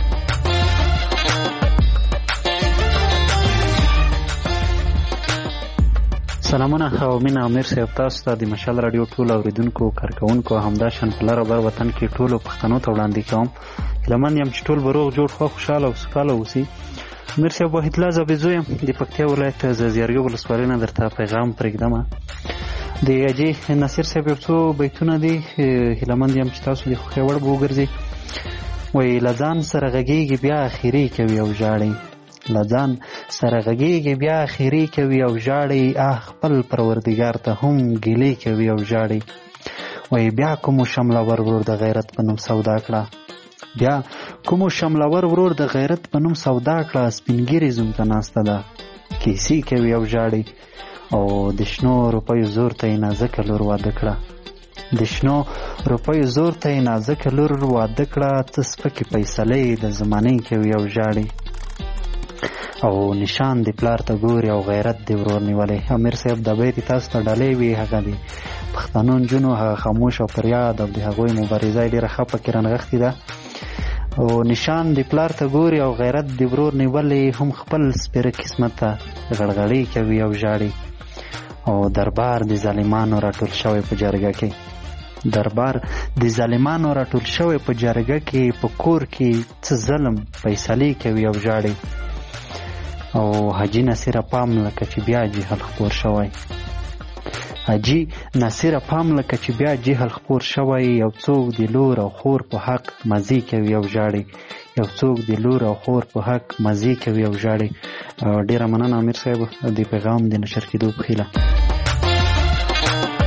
سلامونه او مینه امیر صاحب تاسو ته د مشال رادیو ټول اوریدونکو کارکونکو همداشان په لاره بر وطن کې ټولو پښتنو ته وړاندې کوم هیلهمند یم چې ټول به روغ جوړ خوشحاله او سوکاله اوسي. امیر صاحب واحد الله زابزو یم د پکتیا ولایت زیارګو ولسوالۍ نه درته پیغام پرېږدم. د اجي نصیر صاحب یو څو بیتونه دي هیلهمند یم چې تاسو د خوښۍ وړ به وګرځي. وایي له ځان سره غږېږي بیا اخري کوي او ژاړي له ځان سره غږېږي بیا اخري کوي او ژاړي خپل پروردګار ته هم ګیلې کوي او ژاړي. وایي بیا کومو شملور ورور د غیرت په نوم سودا کړه بیا کومو شملور ورور د غیرت په نوم سودا کړه سپینګیري زوم ته ناسته ده کیسې کوي او ژاړي. او د شنو روپیو زور ته یې نازکه لور واده کړه د شنو روپیو زور ته یې نازکه لور واده کړه څه سپکې فیصلې د زمانې کوي او ژاړي. او نشان د پلار ته ګوري او غیرت د ورور نیولی. امیر صاحب د بیت تاسو ته ډالۍ وي هغه د پښتنو نجونو هغه خاموش او فریاد او د هغوی مبارزه ډېره ښه پکې رانغښتې ده. او نشان د پلار ته ګوري او غیرت د ورور نیولی هم خپل سپېره قسمت ته غړغړې کوي او ژاړي. او دربار د ظالمانو راټول شوی په جرګه کې دربار د ظالمانو راټول شوی په جرګه کې په کور کې څه ظلم فیصلې کوي او ژاړي. او حاجي نصیره پام لکه چې بیا جهل خپور شوی حاجي نصیره پام لکه چې بیا جهل خپور شوی. یو څوک د لور او خور په حق مزې کوي او ژاړي یو څوک د لور او خور په حق مزې کوي او ژاړي. ډېره مننه امیر صاحب د پیغام د نشر کېدو په هیله.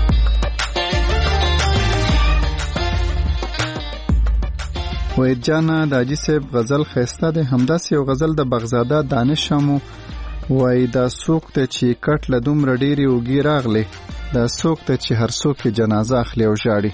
وحید جانه د حاجي صاحب غزل ښایسته دی. همداسې یو غزل د بغزاده دانش هم وایي دا څوک دی چې کټ له دومره ډېرې اوږې راغلې، دا څوک دی چې هر څوک یې جنازه اخلي او ژاړي.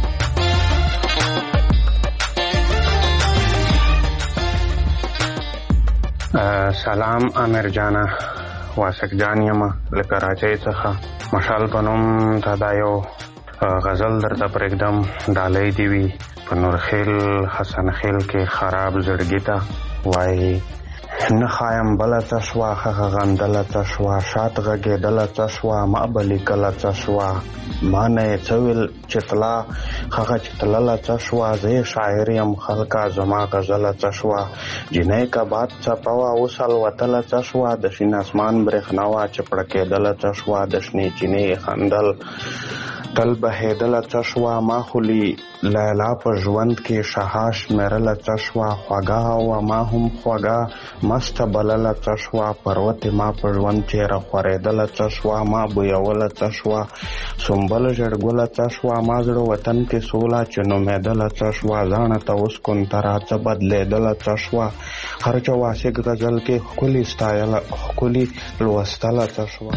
سلام امیر جانه، واسق جان یم له کراچۍ څخه. مشال په نوم ته دا یو غزل درته پرېږدم. ډالۍ دې وي په نورخیل حسن خیل کې خراب زړګي ته. وایي نه خایم بله څه شوه، ښه غندله څه شوه، شات غږېدله څه شوه، ما به لیکله څه شوه، ما نه یې څه ویل چې تلا هغه چې تلله څه شوه، زه یې شاعر یم خلکه زما غزله څه شوه، جنۍ که باد څپه وه اوس الوتله څه شوه، د شین اسمان برېښنا وه چې پړکېدله څه شوه، د شنې چینې یې خندل تل بهېدله څه شوه، ما خو لیلا په ژوند کې شها شمېرله څه شوه، خوږه وه ما هم خوږه مسته بلله څه شوه، پروتې ما په ژوند چېره خورېدله څه شوه، ما بویوله څه شوه، سنبل ژړګله څه شوه، ما زړه وطن کې سوله چې نومېدله څه شوه، ځانه ته اوس کونتره څه بدلېدله څه شوه، هر چا واسق غزل کې ښکلي ستایله ښکلي لوستله څه شوه.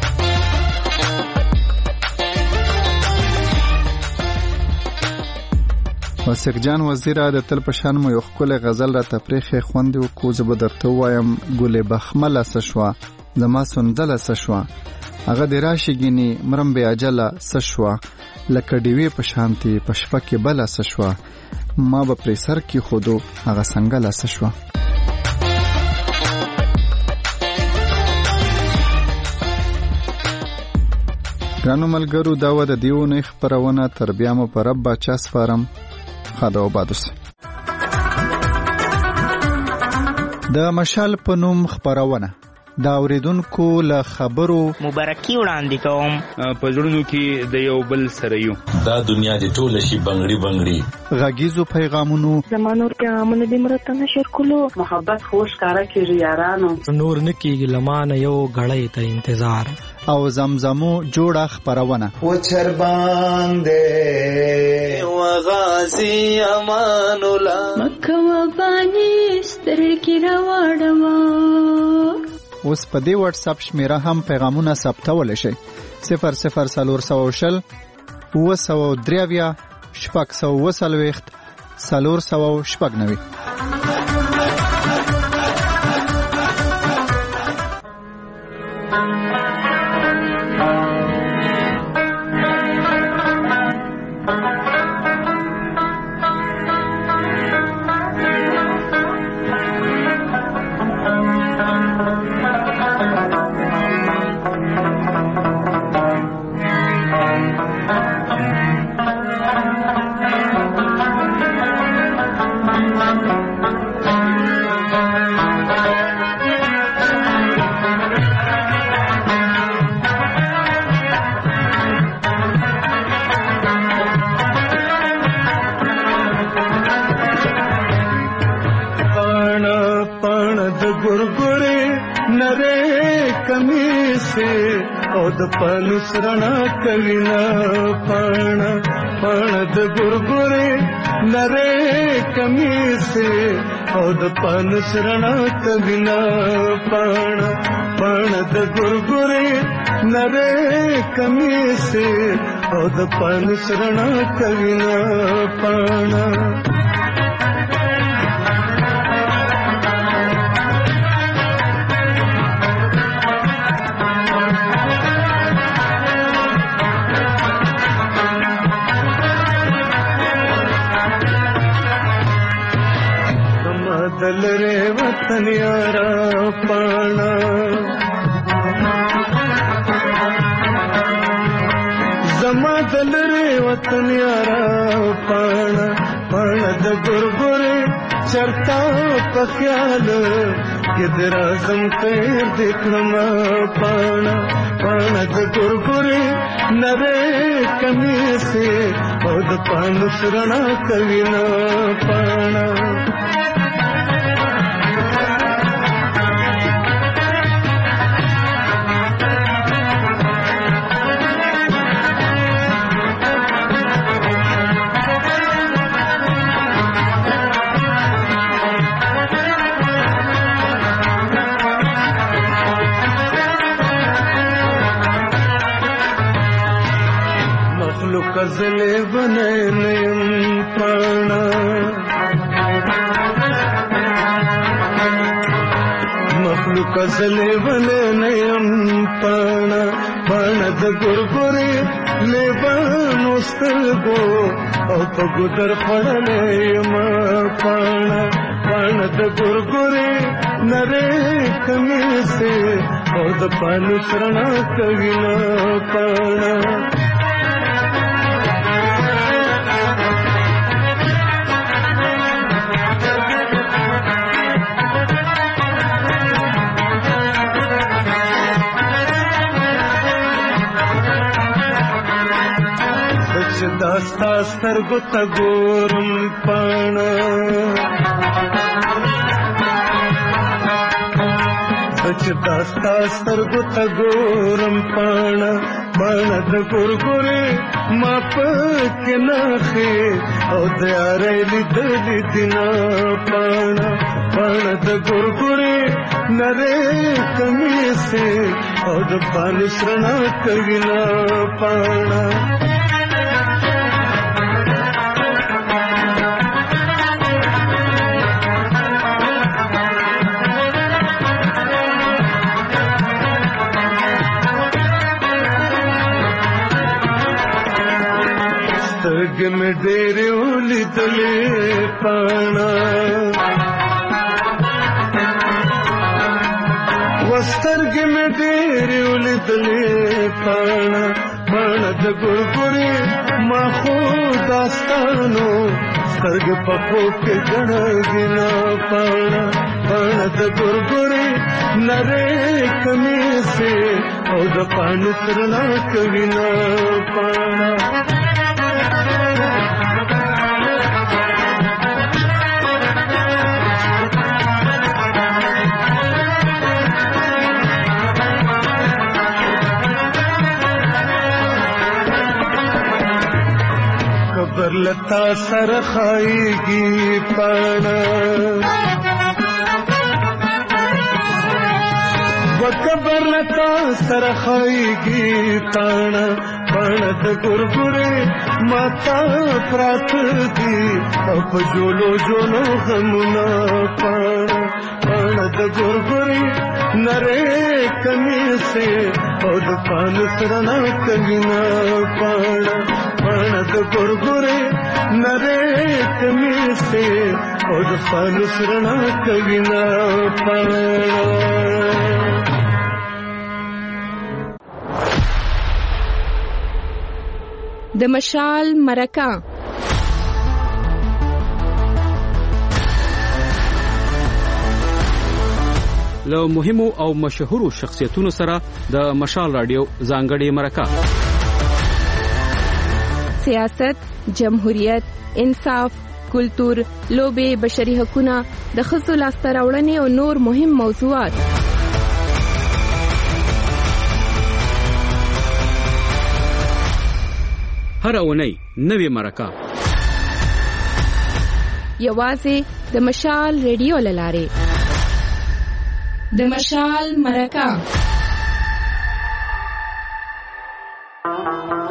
واسق جان وزیره د تل په شان مو یو ښکلی غزل را تفریخې خوندې وکړو. زه به درته ووایم ګلې بخمله څه شوه، زما سنځله څه شوه، هغه دې راشي ګینې مرم بې اجله څه شوه، لکه ډیوې په شانتې په شپه کې بله څه شوه، ما به پرې سر کېښودو هغه سنګله څه شوه. ګرانو ملګرو، دا وه د دې اونۍ خپرونه. تر بیا مو په رب باچا سپارم. خدا وباد اوسئ. د مشال په نوم خپرونه دا اوریدونکو له خبرو مبارکي وړاندې کوم. په زړونو کې د یو بل سره یو. دا دنیا دې ټوله شي بنګړي بنګړي. غږیزو پیغامونو زمانور پیغامونه دې مرته نشر کولو. محبت خوش کارا کېږي یارانو. نور نه کېږي لمانه یو غړی ته انتظار. او زمزمو جوړه خپرونه و چرباندې و غازی امان الله مکه و بانی سترګې راوړم. اوس په دې واتس اپ شمیره هم پیغامونه ثبتولی شئ. 00420 923 640 490. د پانوس رڼا کوینا پانا پانا د ګورګورې نره کمیسه او د پانوس رڼا کوینا پانا پانا د ګورګورې نره کمیسه او د پانوس رڼا کوینا پانا. دلرے وطن یارا پانا زما دلرے وطن یارا پانا پانا د ګورګورې چرتا په خیال ګدر اعظم تیر دیکھم پانا پانا د ګورګورې نره کمیسه او د پانوس رڼا کوینا پانا. زلې ونه نیم پاڼه مخلوق زلې ونه نیم پاڼه پاڼه د ګورګورې لیبانو سترګو او په ګودر خوړلې یم پاڼه پاڼه د ګورګورې نرې کمیسې او د پانوس رڼا کوي نه پاڼه داستا سترګو ته ګورم پاڼه سچ داستا سترګو ته ګورم پاڼه پاڼه د ګورګورې ما پکې نښې او د یارۍ لیدلې دي نه پاڼه پاڼه د ګورګورې نرۍ کمیسې او د پانوس رڼا کوي نه پاڼه سترګې مې ډېرې ولیدلې پاڼه سترګې مې ډېرې ولیدلې پاڼه پاڼه د ګورګورې ما خو داستانو سترګې په خوب کې ګڼلې نه پاڼه پاڼه د ګورګورې نرۍ کمیسې او د پانوس رڼا کوي نه پاڼه خبر لتا سر خایگی پانا وکبر لتا سر خایگی پانا پانا د ګورګورې ماتا پرات دی او په جولو جولو غمونه پانا پانا د ګورګورې نرۍ کمیسې او د پانوس رڼا کوي نه پانا پاڼه د ګورګورې نرۍ کمیسې او د پانوس رڼا کوي نه پاڼه د مشال مرکه له مهمو او مشهورو شخصیتونو سره د مشال رادیو ځانګړې مرکه سیاست، جمهوریت، انصاف، کلتور، لوبې، بشري حقوقونه، د ښځو لاسته راوړنې او نور مهم موضوعات. هر اونۍ نوې مرکه یوازې د مشال ریډیو له لارې. د مشال مرکه